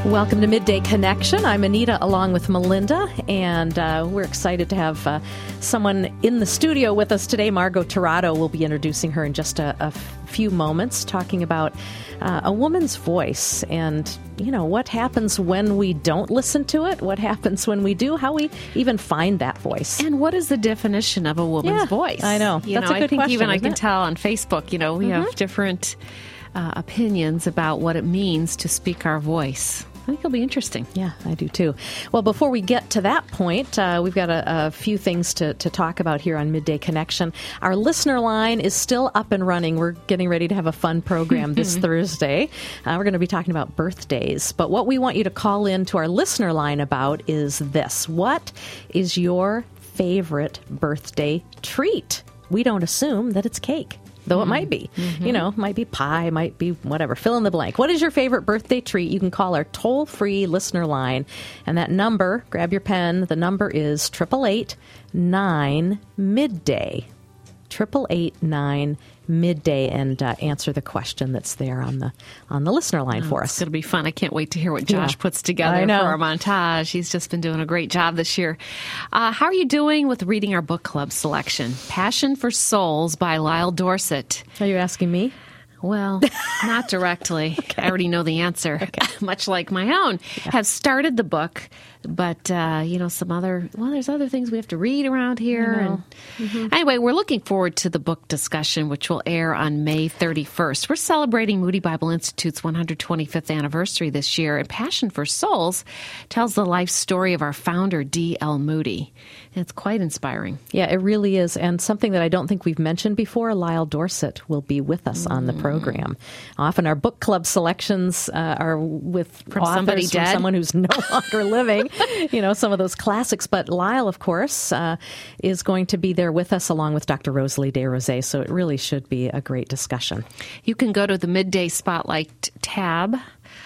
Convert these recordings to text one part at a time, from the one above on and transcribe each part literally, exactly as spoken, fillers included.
Welcome to Midday Connection. I'm Anita along with Melinda, and uh, we're excited to have uh, someone in the studio with us today. Margot Tirado will be introducing her in just a, a few moments, talking about uh, a woman's voice and, you know, what happens when we don't listen to it, what happens when we do, how we even find that voice. And what is the definition of a woman's yeah, voice? I know. You That's know, a good I think question, even I isn't can it? tell on Facebook, you know, we Mm-hmm. have different uh, opinions about what it means to speak our voice. I think it'll be interesting. Yeah, I do too. Well, before we get to that point, uh, we've got a, a few things to, to talk about here on Midday Connection. Our listener line is still up and running. We're getting ready to have a fun program this Thursday. Uh, we're going to be talking about birthdays. But what we want you to call in to our listener line about is this. What is your favorite birthday treat? We don't assume that it's cake, though it might be. Mm-hmm. You know, might be pie, might be whatever. Fill in the blank. What is your favorite birthday treat? You can call our toll-free listener line. And that number, grab your pen, the number is eight eight eight, nine, midday. eight eight eight, nine, midday, and uh, answer the question that's there on the on the listener line Oh, for it's us. going to be fun. I can't wait to hear what Josh Yeah. puts together I for know. our montage. He's just been doing a great job this year. Uh, how are you doing with reading our book club selection? Passion for Souls by Lyle Dorsett. Are you asking me? Well, not directly. Okay. I already know the answer, okay. Much like my own. Yeah. Have started the book, but, uh, you know, some other, well, there's other things we have to read around here. And mm-hmm. Anyway, we're looking forward to the book discussion, which will air on May thirty-first. We're celebrating Moody Bible Institute's one hundred twenty-fifth anniversary this year, and Passion for Souls tells the life story of our founder, D L Moody. And it's quite inspiring. Yeah, it really is. And something that I don't think we've mentioned before, Lyle Dorsett will be with us mm. on the program. Often our book club selections uh, are with from authors somebody from dead. someone who's no longer living, you know, some of those classics. But Lyle, of course, uh, is going to be there with us along with Doctor Rosalie DesRosiers. So it really should be a great discussion. You can go to the Midday Spotlight tab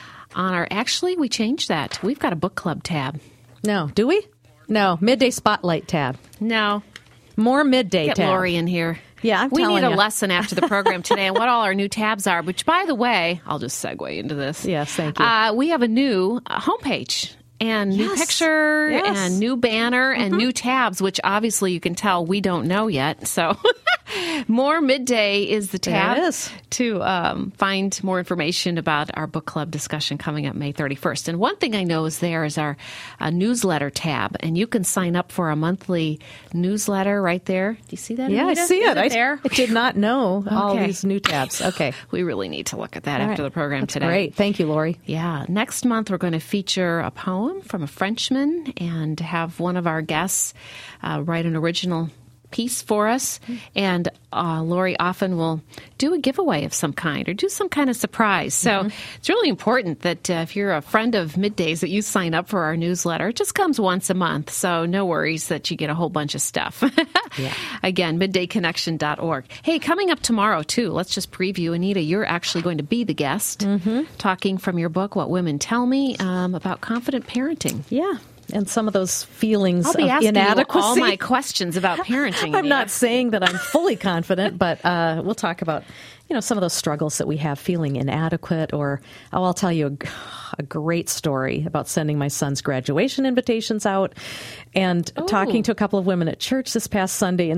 on our, actually, we changed that. We've got a book club tab. No, do we? No, Midday Spotlight tab. No. More Midday Get tab. Get Lori in here. Yeah, I'm we telling need a you. lesson after the program today on what all our new tabs are, which, by the way, I'll just segue into this. Yes, thank you. Uh, we have a new uh, homepage. And new Yes. picture, Yes. and new banner, and Mm-hmm. new tabs, which obviously you can tell we don't know yet. So more Midday is the tab There it is. to um, find more information about our book club discussion coming up May thirty-first. And one thing I know is there is our uh, newsletter tab, and you can sign up for a monthly newsletter right there. Do you see that, Yeah, Anita? I see Is it. I, there? I did not know all Okay. these new tabs. Okay. We really need to look at that All after right. the program That's today. Great. Thank you, Lori. Yeah. Next month, we're going to feature a poem from a Frenchman and have one of our guests uh, write an original piece for us. And uh, Lori often will do a giveaway of some kind or do some kind of surprise. So mm-hmm. it's really important that uh, if you're a friend of Middays that you sign up for our newsletter. It just comes once a month, so no worries that you get a whole bunch of stuff. Yeah. Again, midday connection dot org. Hey, coming up tomorrow, too, let's just preview. Anita, you're actually going to be the guest, mm-hmm. talking from your book, What Women Tell Me, um, about confident parenting. Yeah. And some of those feelings I'll be of asking inadequacy. you all my questions about parenting. I'm Anita. not saying that I'm fully confident, but uh, we'll talk about, you know, some of those struggles that we have feeling inadequate. Or oh, I'll tell you a, a great story about sending my son's graduation invitations out and Ooh. talking to a couple of women at church this past Sunday. And